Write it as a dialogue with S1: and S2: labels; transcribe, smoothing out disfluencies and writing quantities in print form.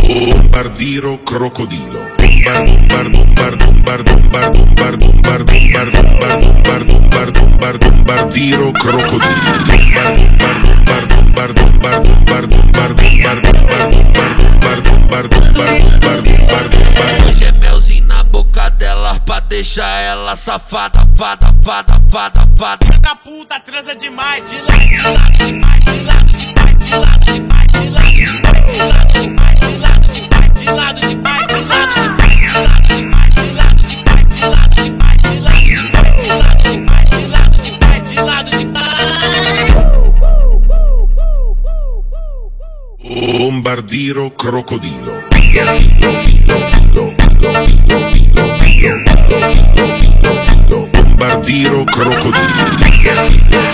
S1: Bombardiro crocodilo. Bombardiro crocodilo.
S2: Hoje é melzinho na boca dela pra deixar ela safada, fada.
S3: Filha da puta transa demais, de lado, de lado, de lado, de lado, de lado, de lado, de lado, de lado, de lado, de lado, de lado, de lado, de lado, de lado, de lado, de lado.
S1: Bombardiro crocodilo. Bombardiro crocodilo.